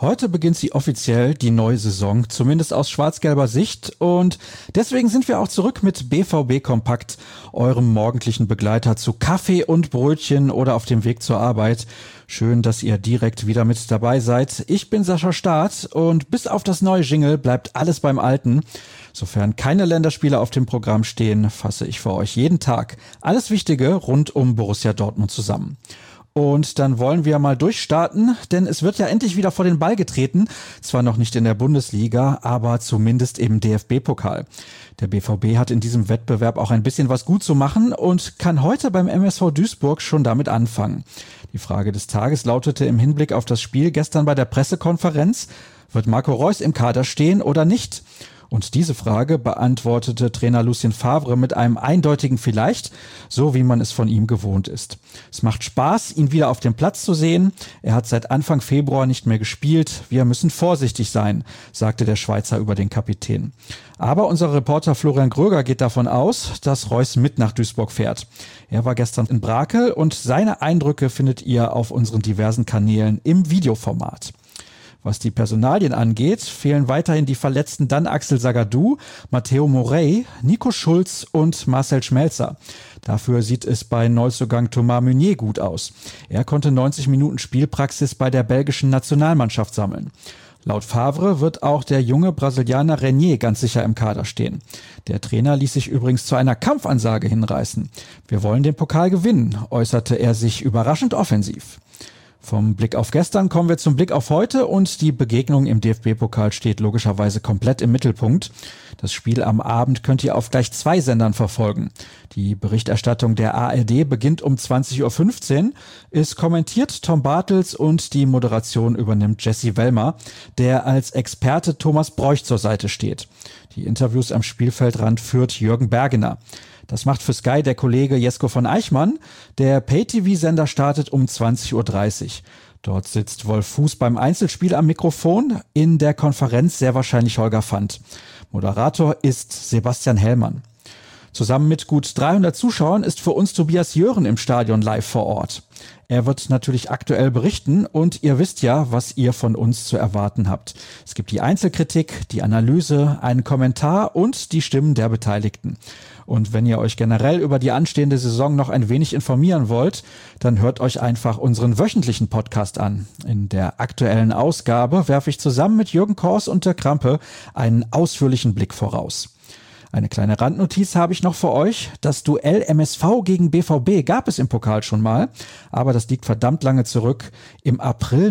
Heute beginnt sie offiziell, die neue Saison, zumindest aus schwarz-gelber Sicht. Und deswegen sind wir auch zurück mit BVB Kompakt, eurem morgendlichen Begleiter zu Kaffee und Brötchen oder auf dem Weg zur Arbeit. Schön, dass ihr direkt wieder mit dabei seid. Ich bin Sascha Staat und bis auf das neue Jingle bleibt alles beim Alten. Sofern keine Länderspiele auf dem Programm stehen, fasse ich für euch jeden Tag alles Wichtige rund um Borussia Dortmund zusammen. Und dann wollen wir mal durchstarten, denn es wird ja endlich wieder vor den Ball getreten. Zwar noch nicht in der Bundesliga, aber zumindest im DFB-Pokal. Der BVB hat in diesem Wettbewerb auch ein bisschen was gut zu machen und kann heute beim MSV Duisburg schon damit anfangen. Die Frage des Tages lautete im Hinblick auf das Spiel gestern bei der Pressekonferenz: Wird Marco Reus im Kader stehen oder nicht? Und diese Frage beantwortete Trainer Lucien Favre mit einem eindeutigen Vielleicht, so wie man es von ihm gewohnt ist. Es macht Spaß, ihn wieder auf dem Platz zu sehen. Er hat seit Anfang Februar nicht mehr gespielt. Wir müssen vorsichtig sein, sagte der Schweizer über den Kapitän. Aber unser Reporter Florian Gröger geht davon aus, dass Reus mit nach Duisburg fährt. Er war gestern in Brakel und seine Eindrücke findet ihr auf unseren diversen Kanälen im Videoformat. Was die Personalien angeht, fehlen weiterhin die Verletzten dann Axel Sagadou, Matteo Morey, Nico Schulz und Marcel Schmelzer. Dafür sieht es bei Neuzugang Thomas Meunier gut aus. Er konnte 90 Minuten Spielpraxis bei der belgischen Nationalmannschaft sammeln. Laut Favre wird auch der junge Brasilianer Renier ganz sicher im Kader stehen. Der Trainer ließ sich übrigens zu einer Kampfansage hinreißen. Wir wollen den Pokal gewinnen, äußerte er sich überraschend offensiv. Vom Blick auf gestern kommen wir zum Blick auf heute und die Begegnung im DFB-Pokal steht logischerweise komplett im Mittelpunkt. Das Spiel am Abend könnt ihr auf gleich 2 Sendern verfolgen. Die Berichterstattung der ARD beginnt um 20.15 Uhr, ist kommentiert Tom Bartels und die Moderation übernimmt Jesse Wellmer, der als Experte Thomas Broich zur Seite steht. Die Interviews am Spielfeldrand führt Jürgen Bergener. Das macht für Sky der Kollege Jesko von Eichmann. Der Pay-TV-Sender startet um 20.30 Uhr. Dort sitzt Wolf Fuß beim Einzelspiel am Mikrofon, in der Konferenz sehr wahrscheinlich Holger Fand. Moderator ist Sebastian Hellmann. Zusammen mit gut 300 Zuschauern ist für uns Tobias Jören im Stadion live vor Ort. Er wird natürlich aktuell berichten und ihr wisst ja, was ihr von uns zu erwarten habt. Es gibt die Einzelkritik, die Analyse, einen Kommentar und die Stimmen der Beteiligten. Und wenn ihr euch generell über die anstehende Saison noch ein wenig informieren wollt, dann hört euch einfach unseren wöchentlichen Podcast an. In der aktuellen Ausgabe werfe ich zusammen mit Jürgen Kors und der Krampe einen ausführlichen Blick voraus. Eine kleine Randnotiz habe ich noch für euch. Das Duell MSV gegen BVB gab es im Pokal schon mal, aber das liegt verdammt lange zurück. Im April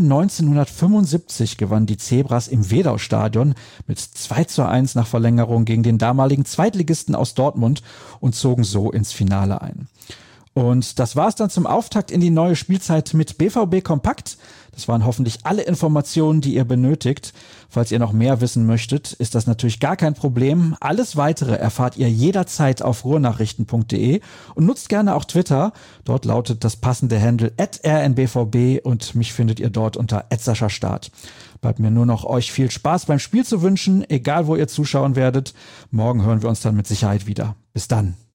1975 gewannen die Zebras im Wedau-Stadion mit 2:1 nach Verlängerung gegen den damaligen Zweitligisten aus Dortmund und zogen so ins Finale ein. Und das war's dann zum Auftakt in die neue Spielzeit mit BVB Kompakt. Das waren hoffentlich alle Informationen, die ihr benötigt. Falls ihr noch mehr wissen möchtet, ist das natürlich gar kein Problem. Alles Weitere erfahrt ihr jederzeit auf ruhrnachrichten.de und nutzt gerne auch Twitter. Dort lautet das passende Handle @rnbvb und mich findet ihr dort unter @sascha-staat. Bleibt mir nur noch euch viel Spaß beim Spiel zu wünschen, egal wo ihr zuschauen werdet. Morgen hören wir uns dann mit Sicherheit wieder. Bis dann.